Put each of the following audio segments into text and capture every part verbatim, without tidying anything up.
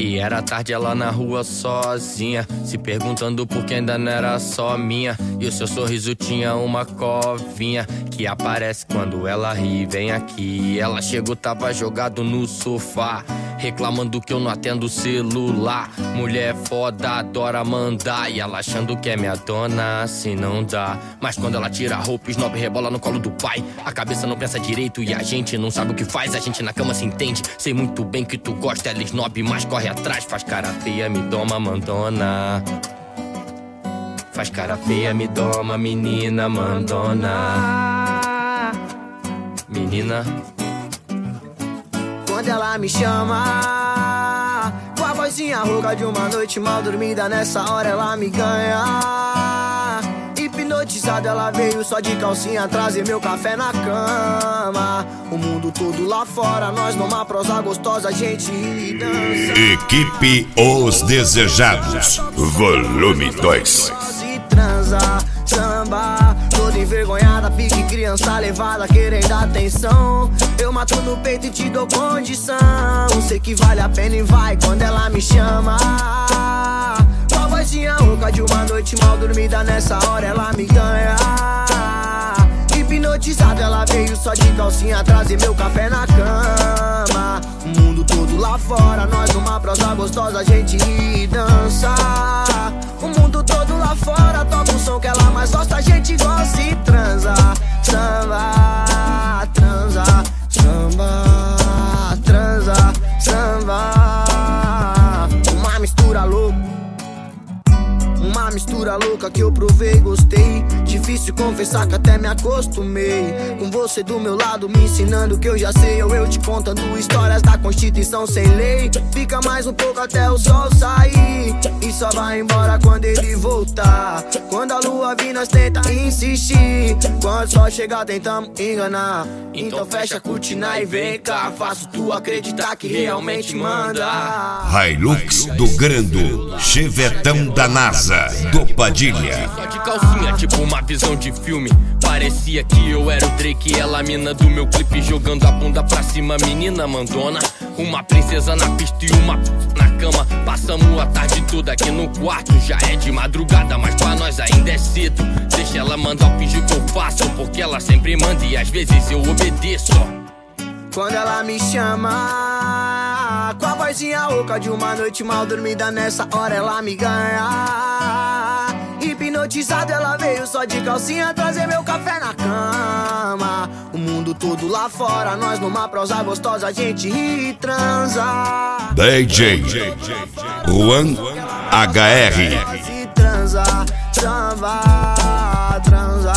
E era tarde ela na rua sozinha, se perguntando por que ainda não era só minha. E o seu sorriso tinha uma covinha que aparece quando ela ri, vem aqui. Ela chegou, tava jogado no sofá, reclamando que eu não atendo o celular. Mulher foda, adora mandar, e ela achando que é minha dona, assim não dá. Mas quando ela tira a roupa, snob rebola no colo do pai. A cabeça não pensa direito e a gente não sabe o que faz. A gente na cama se entende, sei muito bem que tu gosta. Ela snob, mas corre atrás, faz cara feia, me doma, mandona. Faz cara feia, me doma, menina mandona. Menina. Quando ela me chama, com a vozinha rouca de uma noite mal dormida, nessa hora ela me ganha. Hipnotizada ela veio só de calcinha trazer meu café na cama. O mundo todo lá fora, nós numa prosa gostosa, a gente dança. Equipe Os Desejados, volume dois. E transa, samba, toda envergonhada, pique criança levada, querendo atenção. Eu mato no peito e te dou condição. Sei que vale a pena e vai quando ela me chama. Com a vozinha rouca de uma noite mal dormida, nessa hora ela me ganha. Hipnotizada ela veio só de calcinha trazer meu café na cama. O mundo todo lá fora, nós numa prosa gostosa, a gente dança. O mundo todo lá fora, toca o som que ela mais gosta, a gente gosta e transa. Samba, transa, samba, transa, samba. Uma mistura louca, uma mistura louca que eu provei e gostei. Difícil confessar que até me acostumei com você do meu lado, me ensinando o que eu já sei. Ou eu te contando histórias da Constituição sem lei. Fica mais um pouco até o sol sair e só vai embora quando ele voltar. Quando a lua vir nós tenta insistir, quando só chegar tentamos enganar. Então fecha a cortina e vem cá, faço tu acreditar que realmente manda. Hilux do Grando, Chevetão da NASA, do Padilha. Só de calcinha, tipo uma visão de filme. Parecia que eu era o Drake e ela a mina do meu clipe, jogando a bunda pra cima, menina mandona. Uma princesa na pista e uma p... na cama. Passamos a tarde toda aqui no quarto. Já é de madrugada, mas pra nós ainda é cedo. Deixa ela mandar o fingir que eu faço, porque ela sempre manda e às vezes eu obedeço. Quando ela me chama, com a vozinha rouca de uma noite mal dormida, nessa hora ela me ganha. Hipnotizada ela veio só de calcinha trazer meu café na cama. O mundo todo lá fora, nós numa prosa gostosa, a gente transa. D J Juan H R. Se transa, samba, transa,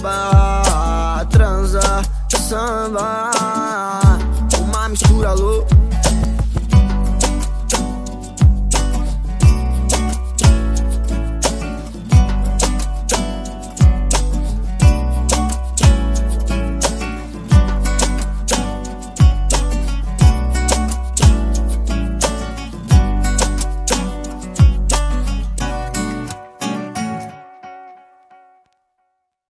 samba, transa, samba. Uma mistura louca.